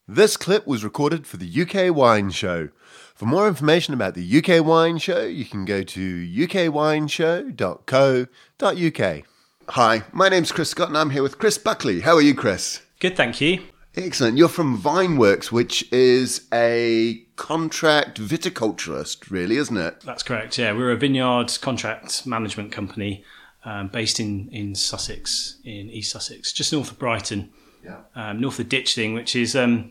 This clip was recorded for the UK Wine Show. For more information about the UK Wine Show, you can go to ukwineshow.co.uk. Hi, my name's Chris Scott and I'm here with Chris Buckley. How are you, Chris? Good, thank you. Excellent. You're from Vineworks, which is a contract viticulturist, really, isn't it? That's correct, yeah. We're a vineyard contract management company based in Sussex, in East Sussex, just north of Brighton, north of Ditchling, which is, in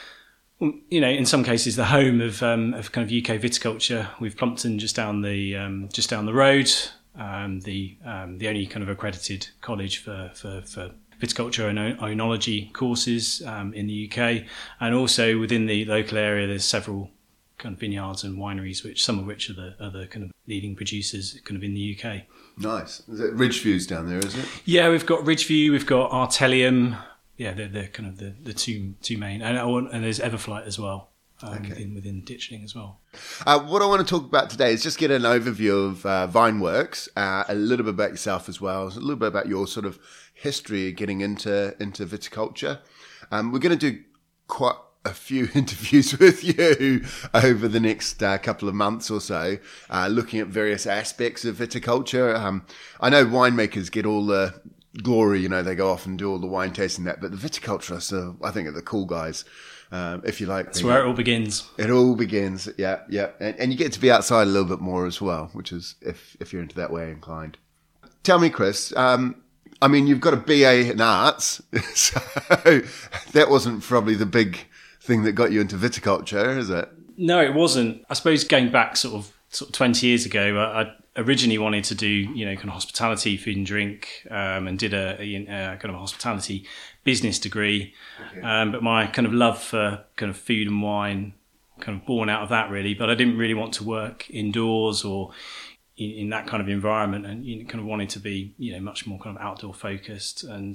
some cases the home of kind of UK viticulture. We've Plumpton just down the road, the only kind of accredited college for viticulture and oenology courses in the UK, and also within the local area there's several kind of vineyards and wineries, some of which are the kind of leading producers kind of in the UK. Nice. Is it Ridgeview's down there, is it? Yeah, we've got Ridgeview, we've got Artelium. Yeah, they're kind of the two main, and there's Everflight as well. Within Ditchling as well. What I want to talk about today is just get an overview of Vineworks, a little bit about yourself as well, a little bit about your sort of history getting into viticulture. We're going to do quite a few interviews with you over the next couple of months or so, looking at various aspects of viticulture. I know winemakers get all the glory, they go off and do all the wine tasting but the viticulturists are, I think, are the cool guys. If you like. That's where it all begins. It all begins, yeah. And you get to be outside a little bit more as well, which is if you're into that way inclined. Tell me, Chris, you've got a BA in arts, so that wasn't probably the big thing that got you into viticulture, is it? No, it wasn't. I suppose going back sort of 20 years ago, I originally wanted to do, kind of hospitality, food and drink, and did a kind of a hospitality business degree. Okay. But my kind of love for kind of food and wine kind of born out of that, really. But I didn't really want to work indoors or in that kind of environment, and kind of wanted to be, much more kind of outdoor focused. And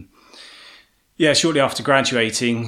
shortly after graduating,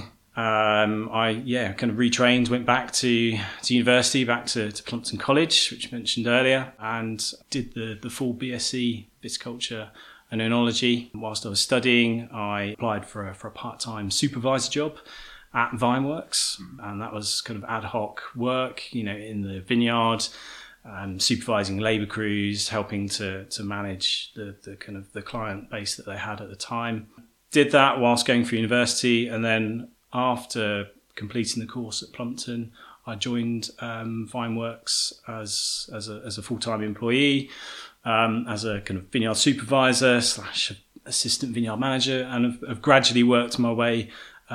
I kind of retrained, went back to university, back to Plumpton College, which I mentioned earlier, and did the full BSc viticulture and oenology. Whilst I was studying, I applied for a part-time supervisor job at Vineworks, and that was kind of ad hoc work, in the vineyard, supervising labour crews, helping to manage the kind of the client base that they had at the time. Did that whilst going through university, and then after completing the course at Plumpton, I joined Vineworks as a full-time employee, as a kind of vineyard supervisor / assistant vineyard manager, and have gradually worked my way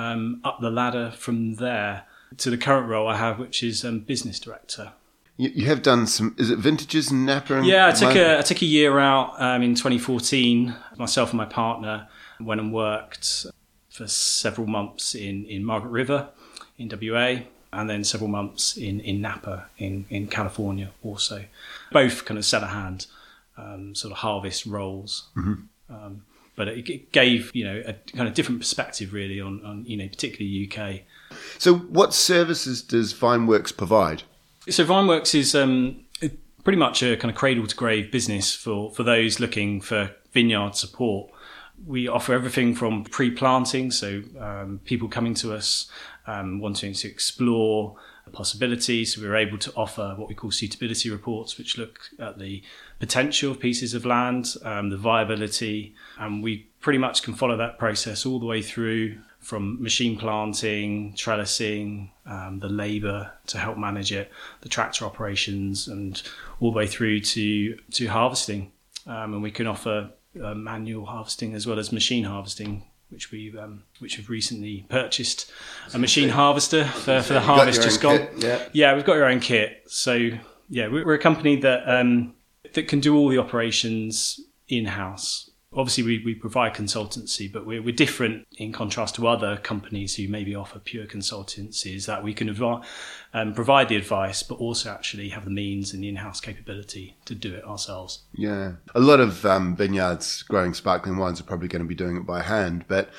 up the ladder from there to the current role I have, which is business director. You have done some, is it vintages in Napa? Yeah, I took a year out in 2014. Myself and my partner went and worked for several months in Margaret River in WA, and then several months in Napa in California also. Both kind of set a hand, sort of harvest roles. Mm-hmm. But it gave, a kind of different perspective really on particularly UK. So what services does Vineworks provide? So Vineworks is pretty much a kind of cradle to grave business for those looking for vineyard support. We offer everything from pre-planting, so people coming to us wanting to explore possibilities. So we're able to offer what we call suitability reports, which look at the potential of pieces of land, the viability, and we pretty much can follow that process all the way through from machine planting, trellising, the labour to help manage it, the tractor operations, and all the way through to harvesting. And we can offer manual harvesting as well as machine harvesting, which have recently purchased a machine harvester for the harvest just gone. Yeah, we've got your own kit. So yeah, we're a company that can do all the operations in-house. Obviously, we provide consultancy, but we're different in contrast to other companies who maybe offer pure consultancy, is that we can provide the advice, but also actually have the means and the in-house capability to do it ourselves. Yeah. A lot of vineyards growing sparkling wines are probably going to be doing it by hand, but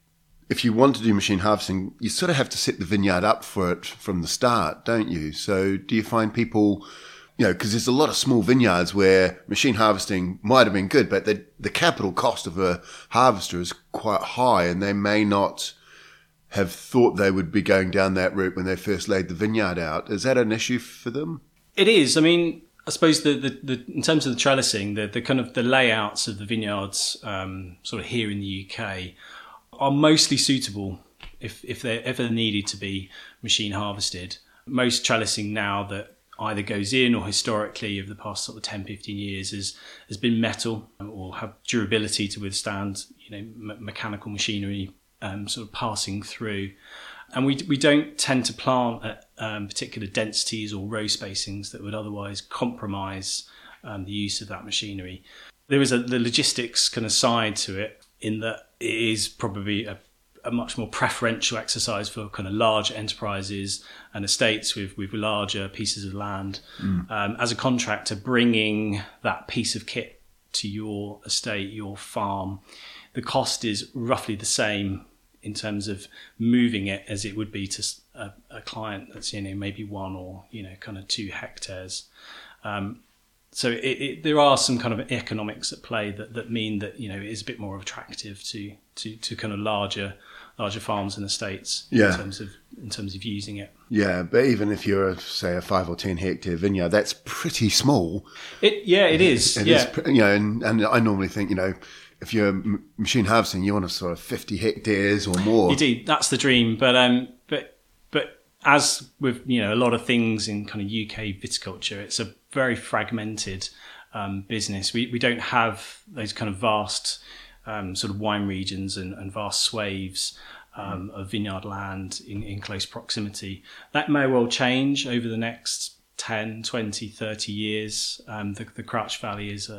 if you want to do machine harvesting, you sort of have to set the vineyard up for it from the start, don't you? So do you find people... because there's a lot of small vineyards where machine harvesting might have been good, but the capital cost of a harvester is quite high, and they may not have thought they would be going down that route when they first laid the vineyard out. Is that an issue for them? It is. I mean, I suppose the in terms of the trellising, the kind of the layouts of the vineyards sort of here in the UK are mostly suitable if they're ever needed to be machine harvested. Most trellising now that either goes in or historically over the past sort of 10, 15 years has been metal or have durability to withstand, mechanical machinery sort of passing through. And we don't tend to plant at particular densities or row spacings that would otherwise compromise the use of that machinery. There is the logistics kind of side to it, in that it is probably a much more preferential exercise for kind of large enterprises and estates with larger pieces of land. As a contractor, bringing that piece of kit to your estate, your farm, the cost is roughly the same in terms of moving it as it would be to a client that's maybe 1 or kind of 2 hectares. So there are some kind of economics at play that mean that it is a bit more attractive to kind of larger farms and estates in terms of using it. Yeah, but even if you're say a 5 or 10 hectare vineyard, that's pretty small. It is. It is, and I normally think if you're machine harvesting, you want to sort of 50 hectares or more. You do. That's the dream. But as with a lot of things in kind of UK viticulture, it's a very fragmented business. We don't have those kind of vast sort of wine regions and vast swathes of vineyard land in close proximity. That may well change over the next 10, 20, 30 years. The Crouch Valley is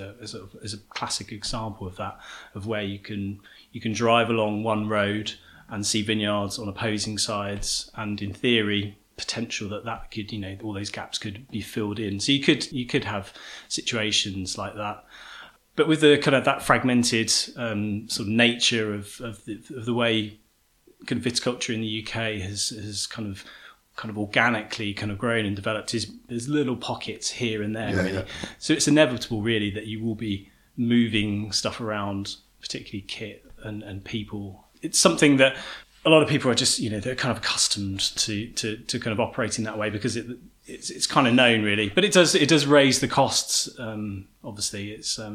a classic example of that, of where you can drive along one road and see vineyards on opposing sides, and in theory potential that could all those gaps could be filled in. So you could have situations like that. But with the kind of that fragmented sort of nature of the way kind of viticulture in the UK has kind of organically kind of grown and developed, there's little pockets here and there, really. So it's inevitable, really, that you will be moving stuff around, particularly kit and people. It's something that a lot of people are just, they're kind of accustomed to kind of operating that way because it's kind of known, really. But it does raise the costs. Obviously, it's I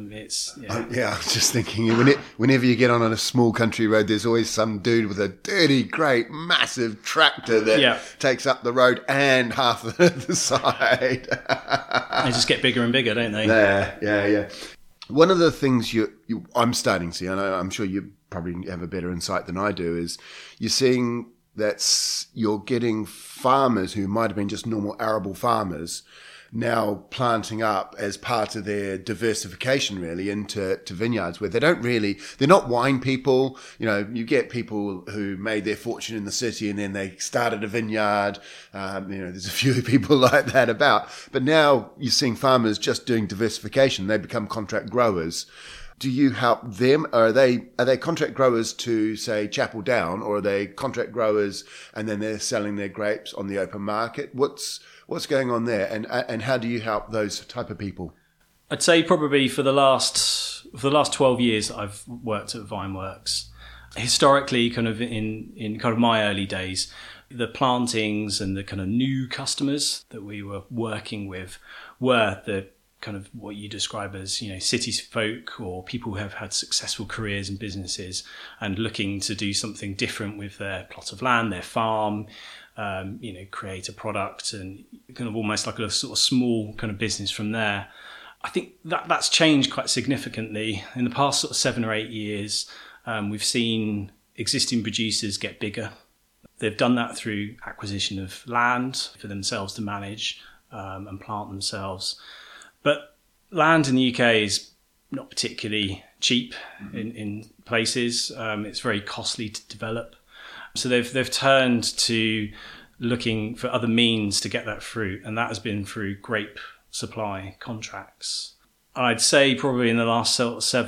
was just thinking, whenever you get on a small country road, there's always some dude with a dirty, great, massive tractor that takes up the road and half the side. They just get bigger and bigger, don't they? Yeah. One of the things I'm starting to see, and I'm sure you probably have a better insight than I do, is you're seeing that you're getting farmers who might have been just normal arable farmers now planting up as part of their diversification, really, into vineyards where they're not wine people. You get people who made their fortune in the city and then they started a vineyard. There's a few people like that about. But now you're seeing farmers just doing diversification. They become contract growers. Do you help them? Or are they contract growers to, say, Chapel Down, or are they contract growers and then they're selling their grapes on the open market? What's going on there, and how do you help those type of people? I'd say probably for the last 12 years that I've worked at Vineworks, historically, kind of in kind of my early days, the plantings and the kind of new customers that we were working with were the kind of what you describe as, city folk or people who have had successful careers and businesses and looking to do something different with their plot of land, their farm, create a product and kind of almost like a sort of small kind of business from there. I think that's changed quite significantly in the past sort of 7 or 8 years. We've seen existing producers get bigger. They've done that through acquisition of land for themselves to manage and plant themselves. But land in the UK is not particularly cheap in places. It's very costly to develop. So they've turned to looking for other means to get that fruit, and that has been through grape supply contracts. I'd say probably in the last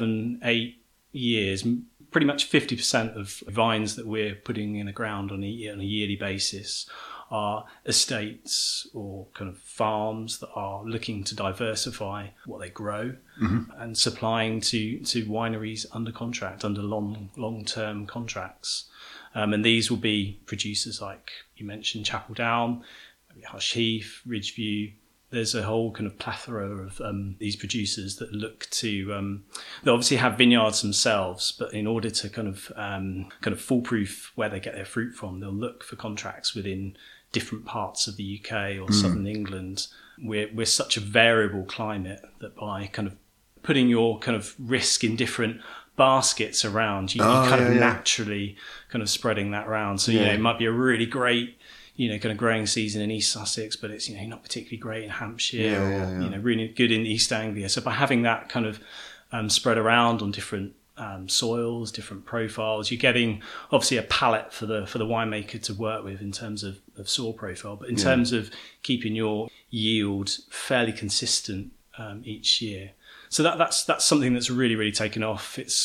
7-8 years, pretty much 50% of vines that we're putting in the ground on a yearly basis are estates or kind of farms that are looking to diversify what they grow and supplying to wineries under contract, under long-term contracts. And these will be producers like you mentioned, Chapel Down, Hush Heath, Ridgeview. There's a whole kind of plethora of these producers that look to, they obviously have vineyards themselves, but in order to kind of foolproof where they get their fruit from, they'll look for contracts within different parts of the UK or southern England. We're such a variable climate that by kind of putting your kind of risk in different baskets around, you kind of naturally kind of spreading that around. So, it might be a really great, kind of growing season in East Sussex, but it's, not particularly great in Hampshire or really good in East Anglia. So by having that kind of spread around on different soils, different profiles, you're getting obviously a palette for the winemaker to work with in terms of soil profile, but in terms of keeping your yield fairly consistent each year. So that's something that's really, really taken off. It's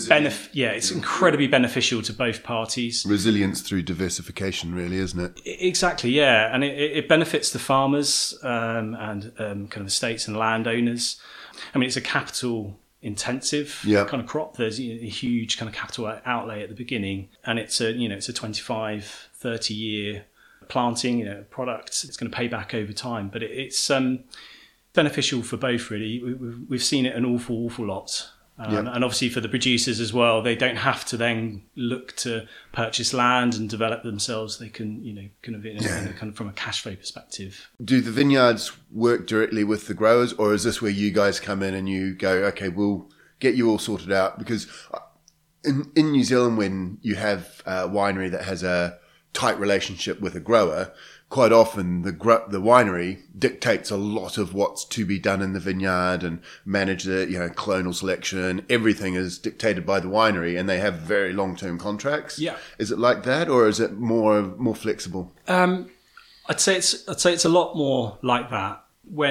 incredibly beneficial to both parties. Resilience through diversification, really, isn't it? Exactly, yeah. And it benefits the farmers and kind of estates and landowners. I mean, it's a capital intensive kind of crop. There's a huge kind of capital outlay at the beginning, and it's a 25, 30 year planting, product. It's going to pay back over time, but it's beneficial for both, really. We've seen it an awful lot. And obviously for the producers as well, they don't have to then look to purchase land and develop themselves. They can, kind of from a cash flow perspective. Do the vineyards work directly with the growers, or is this where you guys come in and you go, okay, we'll get you all sorted out? Because in New Zealand, when you have a winery that has a tight relationship with a grower, quite often the winery dictates a lot of what's to be done in the vineyard and manage the clonal selection. Everything is dictated by the winery, and they have very long-term contracts. Yeah, is it like that, or is it more flexible? I'd say it's a lot more like that.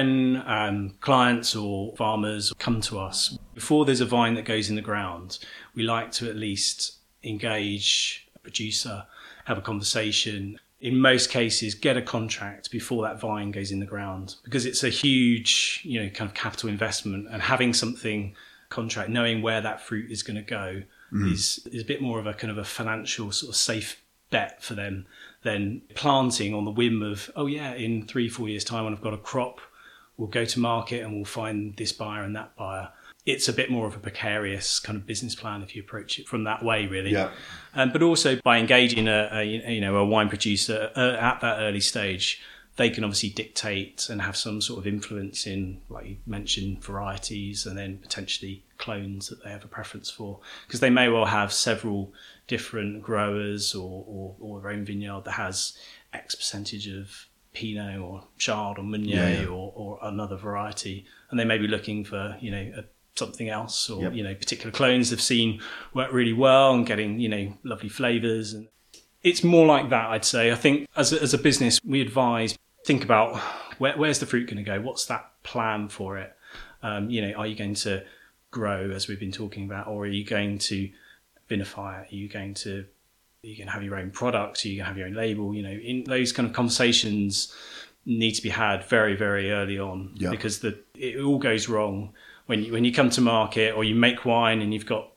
When clients or farmers come to us, before there's a vine that goes in the ground, we like to at least engage a producer, have a conversation. In most cases, get a contract before that vine goes in the ground, because it's a huge, kind of capital investment, and having something contract, knowing where that fruit is going to go is a bit more of a kind of a financial sort of safe bet for them than planting on the whim of, in 3-4 years time when I've got a crop, we'll go to market and we'll find this buyer and that buyer. It's a bit more of a precarious kind of business plan if you approach it from that way, really. Yeah. But also by engaging a wine producer at that early stage, they can obviously dictate and have some sort of influence in, like you mentioned, varieties and then potentially clones that they have a preference for, because they may well have several different growers or their own vineyard that has X percentage of Pinot or Chard or Meunier or another variety, and they may be looking for something else, or particular clones they've seen work really well and getting lovely flavors. And it's more like that, I'd say. I think as a business, we advise, think about where's the fruit going to go, what's that plan for it. Are you going to grow, as we've been talking about, or are you going to vinify it? Are you going to have your own product? Are you going to have your own label? In those kind of conversations need to be had very, very early on, because it all goes wrong when you come to market, or you make wine and you've got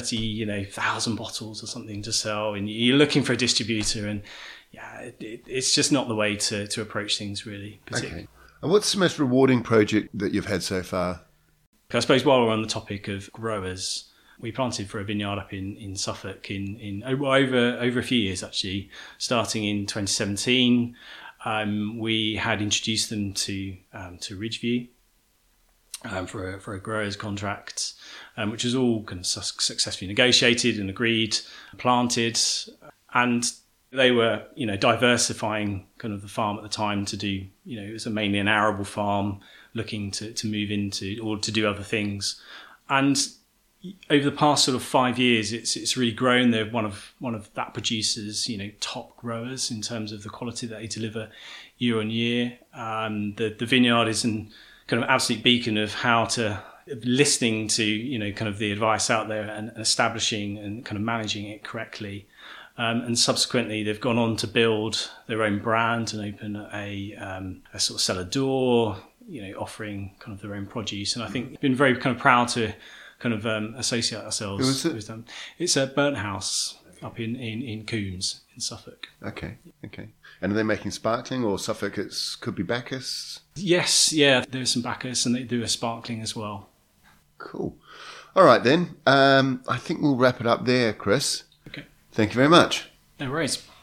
30,000 bottles or something to sell, and you're looking for a distributor, and it's just not the way to approach things, really. Okay. And what's the most rewarding project that you've had so far? I suppose while we're on the topic of growers, we planted for a vineyard up in Suffolk in over a few years, actually, starting in 2017. We had introduced them to Ridgeview for a growers contract, which was all kind of successfully negotiated and agreed, planted, and they were diversifying kind of the farm at the time to do, it was mainly an arable farm looking to move into or to do other things. And over the past sort of 5 years, it's really grown. They're one of that producer's top growers in terms of the quality that they deliver year on year. The vineyard is an kind of absolute beacon of how to listening to kind of the advice out there and establishing and kind of managing it correctly. And subsequently, they've gone on to build their own brand and open a sort of cellar door, offering kind of their own produce. And I think we've been very kind of proud to kind of associate ourselves with them. It's a Burnt House. up in Coombs in Suffolk. Okay. And are they making sparkling, or Suffolk could be Bacchus? Yes, yeah, there's some Bacchus, and they do a sparkling as well. Cool. All right then. I think we'll wrap it up there, Chris. Okay. Thank you very much. No worries.